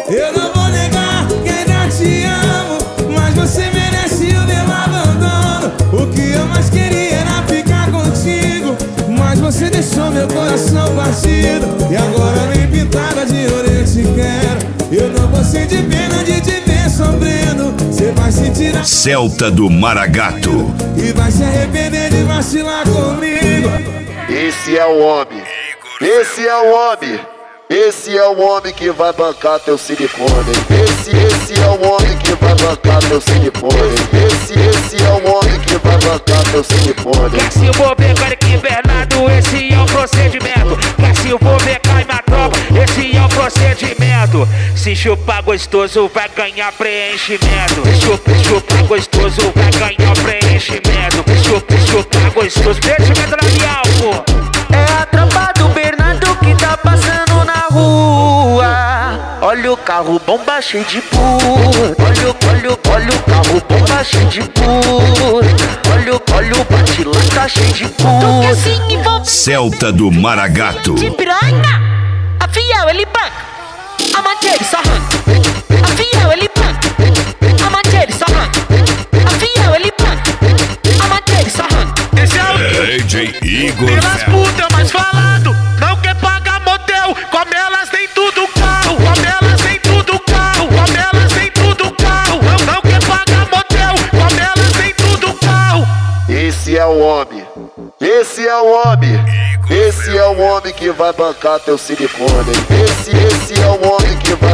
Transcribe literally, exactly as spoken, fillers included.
Eu não vou negar que ainda te amo, mas você merece o meu abandono. O que eu mais queria era ficar contigo, mas você deixou meu coração partido. E agora nem pintada de ouro eu te quero. Eu não vou sentir pena de te ver sofrendo. Você vai sentir a Celta do Maragato e vai se arrepender de vacilar comigo. Esse é o homem, esse é o homem, esse é o homem que vai bancar teu silicone. Esse, esse é o homem que vai bancar teu silicone. Esse, esse é o homem que vai bancar teu silicone. Quer se for pegar aqui, Bernardo, esse é o procedimento. Quer se for pegar em uma tropa, esse é o procedimento. Se chupar gostoso, vai ganhar preenchimento. Chupa, chupar gostoso, vai ganhar preenchimento. Chupa, chupar gostoso, preenchimento labial, pô. É a tropa do Bernardo que tá passando na rua. Olha o carro bomba cheio de puta. Olha, o- olha, o- olha o carro bomba cheio de puta. Olha, o- olha o bate-lata cheio de puta. assim envolve Celta do Maragato de piranha. A fiel ele banca, a manter só arranca. A fiel ele banca, a manter só arranca. A fiel ele banca, a manter só arranca. Esse é o D J Igor pelas putas mais falado. Não quer pagar motel, como elas tem tudo carro. Como elas tem tudo carro, como elas tem tudo carro. Não, não quer pagar motel, como elas tem tudo carro. Esse é o homem, esse é o homem, esse é o homem que vai bancar teu silicone. Esse, esse é o homem que vai